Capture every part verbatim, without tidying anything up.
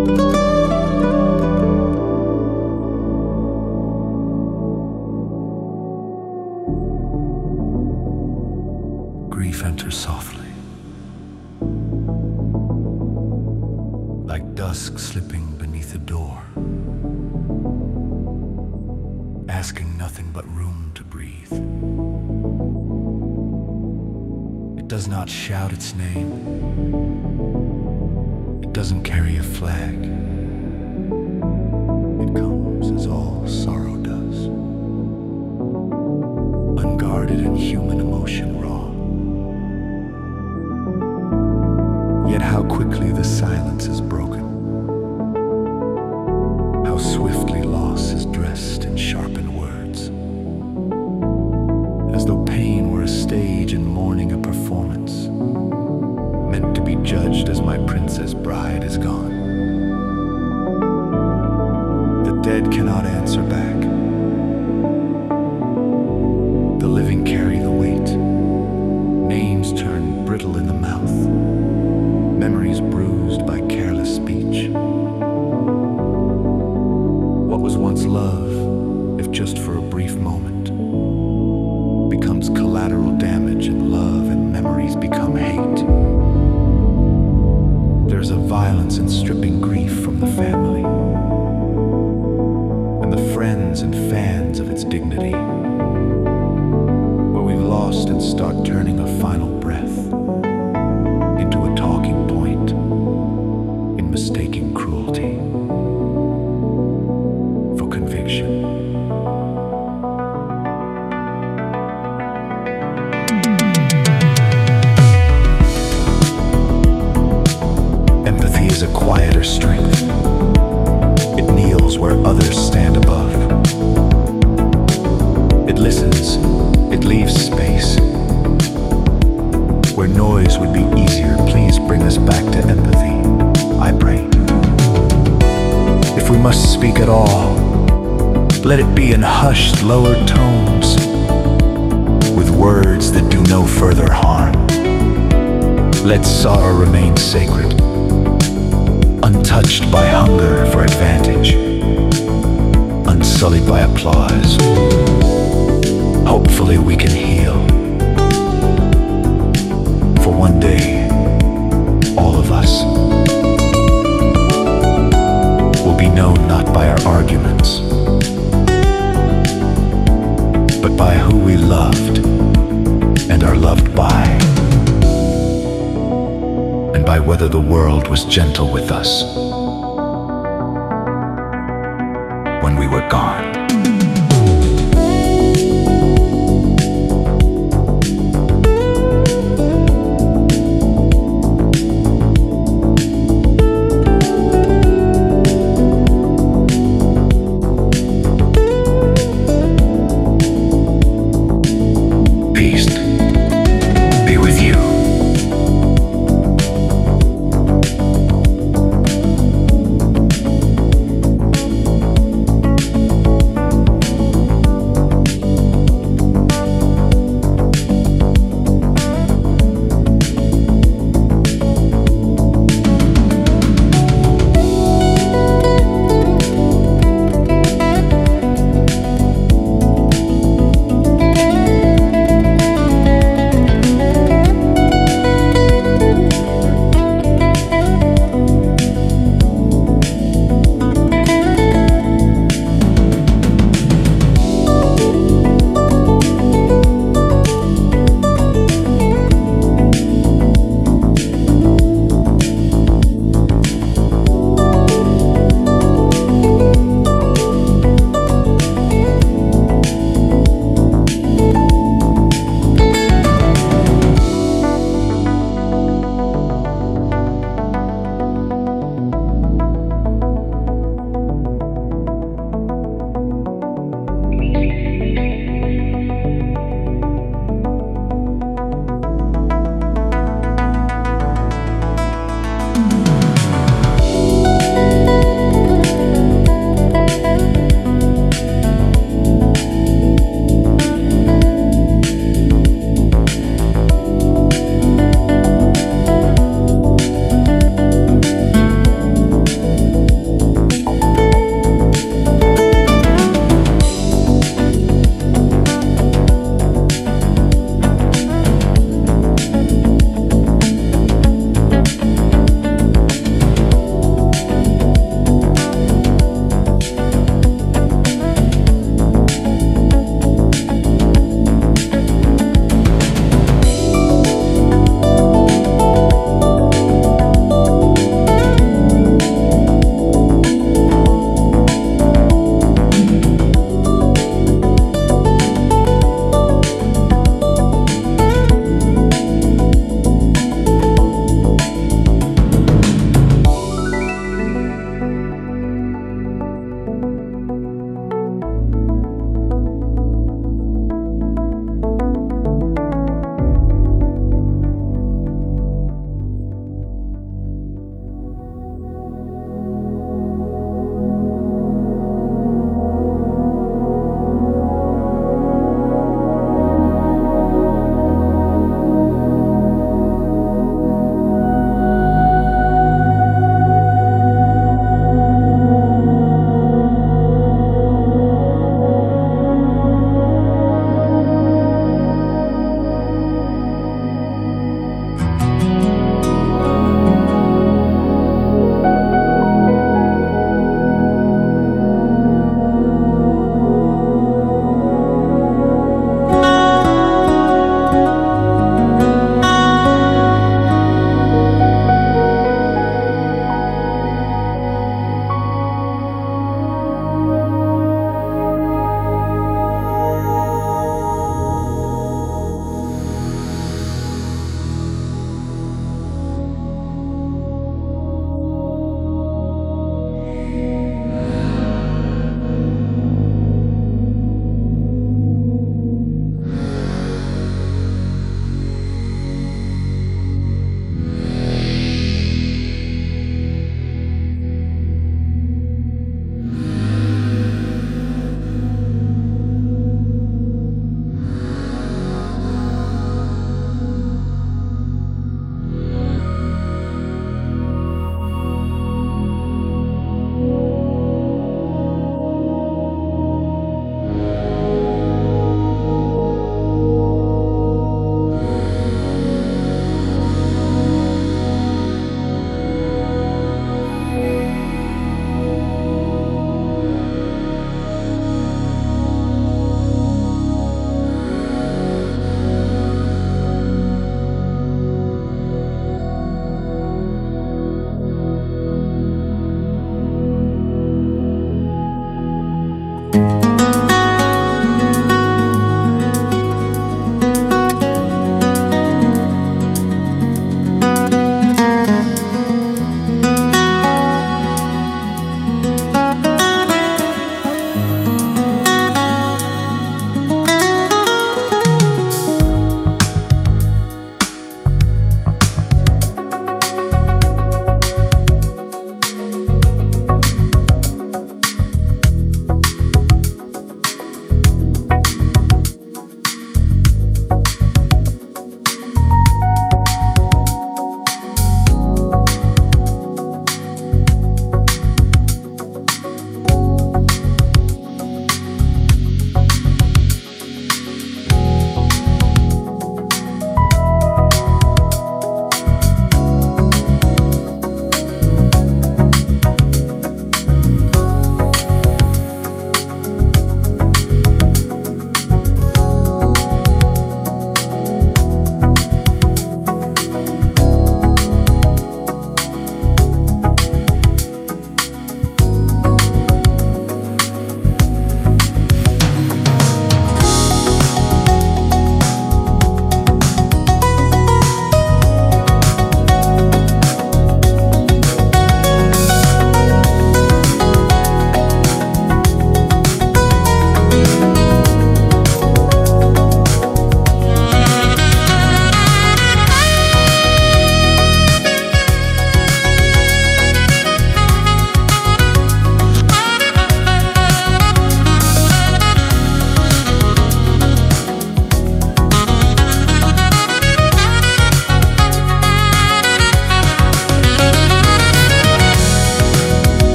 Grief enters softly, like dusk slipping beneath a door, asking nothing but room to breathe. It does not shout its name. It doesn't carry a flag. It comes as all sorrow does, unguarded and human emotion raw. Yet how quickly the silence is broken, how swiftly loss is dressed in sharpened words, as though pain were a stage and mourning a performance, meant to be judged as my princess bride is gone. The dead cannot answer back. The living carry the weight. Names turn brittle in the mouth. Memories bruised by careless speech. What was once love, if just for a brief moment, becomes collateral damage, and love and memories become hate. There's a violence in stripping grief from the family and the friends and fans of its dignity, where we've lost and start turning a final breath into a talking point in mistaking cruelty for conviction. Empathy is a quieter strength. It kneels where others stand above. It listens, it leaves space. Where noise would be easier, please bring us back to empathy, I pray. If we must speak at all, let it be in hushed, lower tones, with words that do no further harm. Let sorrow remain sacred, untouched by hunger for advantage, unsullied by applause. Hopefully we can heal. For one day, all of us will be known not by our arguments, but by who we loved and are loved by, and by whether the world was gentle with us when we were gone.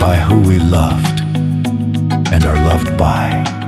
by who we loved and are loved by.